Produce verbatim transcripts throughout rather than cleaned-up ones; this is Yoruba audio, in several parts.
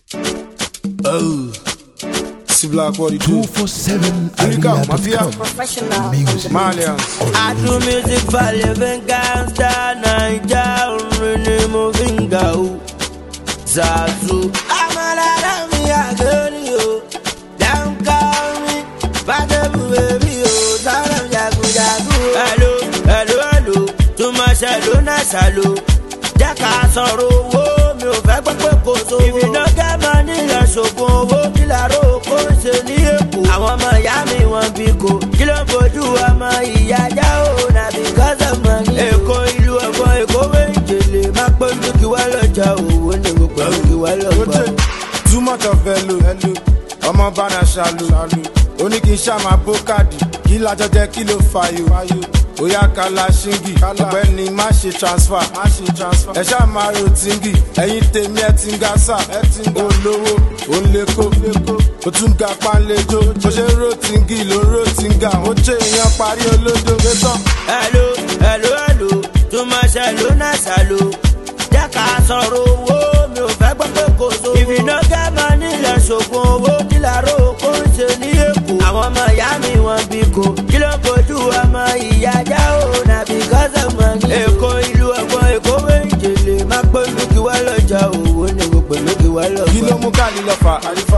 Oh, see black what it two four seven Africa, Mafia, Professional music. Malian. I do music for living gangsta, Naija, only moving go. Zazu, I'm a lot of me, I got you. Don't call me, but the baby, oh, Zalam Yagu Yagu. Hello, hello, hello, too much hello, nice hello. Jaka sọ̀rọ̀ owó mi ò fẹ́ gbọ́gbọ́ kò so. If you no get money lọ ṣògùn owó kí làárọ̀ kó ń ṣe ní Èkó. Àwọn ọmọ ìyá mi wọ́n bí kò kí ló ń bojú ọmọ ìyá já o na because of money. Èkó ìlú ọ̀gbọ́n Èkó wéjèlè má pé mi kí wá lọ́jà owó ní gbogbo kí wá lọ́gbà. Too much of hello, hello. Ọmọ bana ṣalu, ó ní kí n ṣá máa bó káàdì, kí lájọ jẹ́ kí ló fàyò. Oya kala ṣíngì, ọ̀gbẹ́ni má ṣe transfer, ẹ ṣá máa ro tíngì, ẹ̀yin tèmi ẹ ti ń ga sá, olówó, ó ń lékó, ó tún ga pánlẹ́jọ́, bó ṣe ń ro tíngì ló ń ro tíngà, ó ṣe èèyàn parí olódó gbẹ́tàn. Hello, hello, hello, too much hello, nice hello. Jẹ́ ká sọ̀rọ̀ owó mi ò fẹ́ gbọ́ pé kò so. If you no get money lọ ṣògùn owó kí làárọ̀ kó ń ṣe ní Èkó. Àwọn ọmọ ìyá mi wọ́n bí kò kí ló ń bojú ọmọ ìyá já o na because of money. Èkó ìlú ọ̀gbọ́n Èkó wéjèlè má pé mi kí wá lọ́jà owó ní gbogbo mi kí wá lọ́gbà. Kí ló mú ká ní lọ́fà?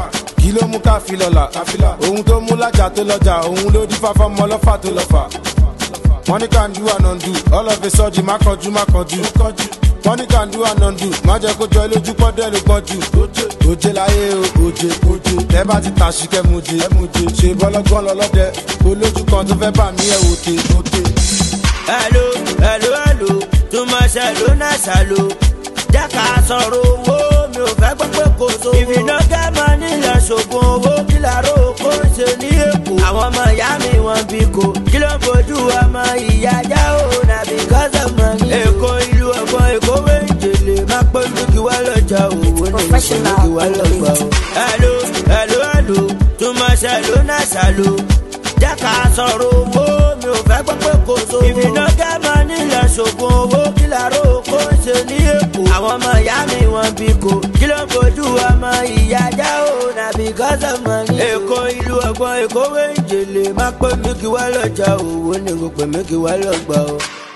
Kí ló mú ká fi lọ́la? Ohun tó mú lájà tó lọ́jà, òun ló dífá fọ́mọ lọ́fà tó lọ́fà. Money can do and undo, all of a sudden má kọjú má kọjú. Money can do and undo, má jẹ́ kó jọ lójú pọ́dẹ́ ló gbọ́n jù. Òjé láyé o, òjé, òjé, tẹ́ bá ti tàṣí kẹ́ mujé, ṣe bọ́lọ́gbọ́n lọ́lọ́dẹ, olójú kan tó fẹ́ bà mí ẹ̀ wòté, òté. Hello, hello, hello, too much hello, nice hello. Jẹ́ ká sọ̀rọ̀ owó mi ò fẹ́ gbọ́ pé kò so. If you no get money lọ ṣògùn owó kí làárọ̀ kó ń ṣe ní Èkó. Àwọn ọmọ ìyá mi wọ́n bí kò kí ló ń bojú ọmọ ìyá já o na because of money. Èkó ìlú ọ̀gbọ́n Èkó wéjèlè má pé mi kí wá lọ́jà owó ní gbogbo kí wá lọ́gbà o. Hello, hello, hello, too much hello, nice hello. Jẹ́ ká sọ̀rọ̀ owó mi ò fẹ́ gbọ́ pé kò so. If you no get money lọ ṣògùn owó kí làárọ̀ kó ń ṣe ní Èkó. Àwọn ọmọ ìyá mi wọ́n bí kò kí ló ń bojú ọmọ ìyá já o na because of money. Èkó ìlú ọ̀gbọ́n Èkó wéjèlè má pé mi kí wá lọ́jà owó ní gbogbo mi kí wá lọ́gbà o.